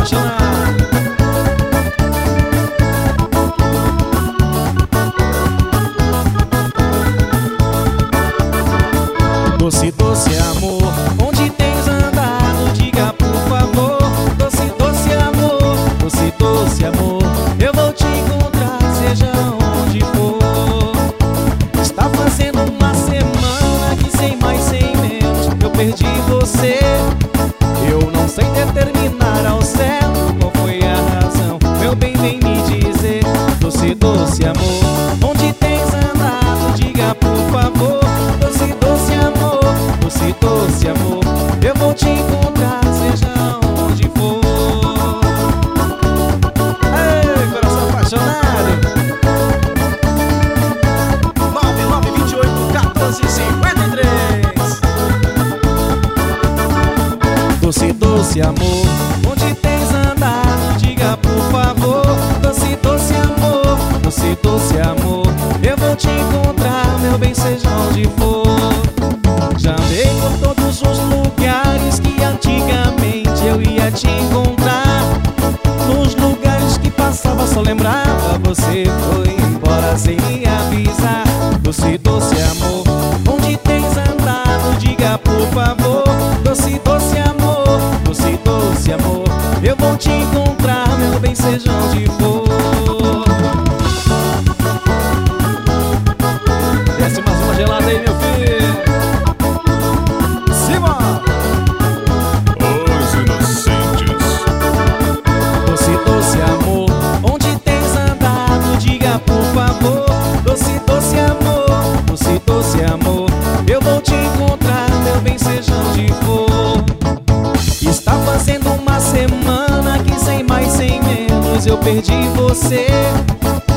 apaixonar. Doce, doce amor, onde tens andado? Diga por favor. Doce, doce amor, doce, doce amor, eu vou te encontrar, seja onde for. Está fazendo uma semana que sem mais, sem menos, eu perdi você. Eu não sei determinar ao certo qual foi a razão. Meu bem, vem me dizer. Doce, doce amor, onde tens andado? Diga por favor. Doce, doce amor, doce, doce amor, eu vou te encontrar, seja onde for. Ei, coração apaixonado. 9928-1453. Doce, doce amor, onde tens andado? Diga por favor. Doce, doce amor, doce, doce amor, eu vou te encontrar, meu bem, seja onde for. Já andei por todos os lugares que antigamente eu ia te encontrar. Nos lugares que passava só lembrava, você foi embora sem me avisar. Doce, doce amor, onde tens andado? Diga por favor. Doce, doce amor, doce, doce amor, eu vou te encontrar, meu bem, seja onde for. Desce mais uma gelada aí, meu filho. Os inocentes. Doce, doce amor, onde tens andado? Diga por favor. Doce, doce amor, doce, doce amor, eu vou te encontrar, meu bem, seja onde for. Está fazendo uma semana que sem mais, sem menos, eu perdi você.